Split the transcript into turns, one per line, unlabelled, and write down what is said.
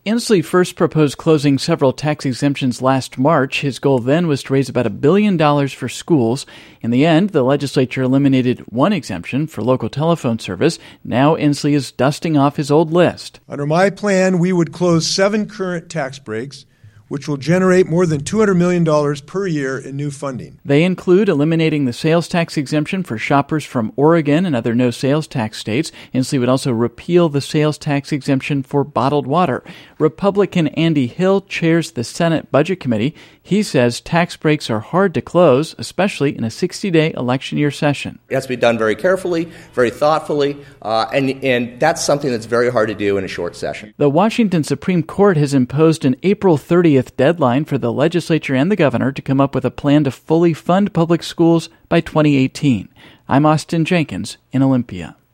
Inslee first proposed closing several tax exemptions last March. His goal then was to raise about $1 billion for schools. In the end, the legislature eliminated one exemption for local telephone service. Now Inslee is dusting off his old list.
Under my plan, we would close 7 current tax breaks, which will generate more than $200 million per year in new funding.
They include eliminating the sales tax exemption for shoppers from Oregon and other no-sales tax states. Inslee would also repeal the sales tax exemption for bottled water. Republican Andy Hill chairs the Senate Budget Committee. He says tax breaks are hard to close, especially in a 60-day election year session.
It has to be done very carefully, very thoughtfully, and that's something that's very hard to do in a short session.
The Washington Supreme Court has imposed an April 30th deadline for the legislature and the governor to come up with a plan to fully fund public schools by 2018. I'm Austin Jenkins in Olympia.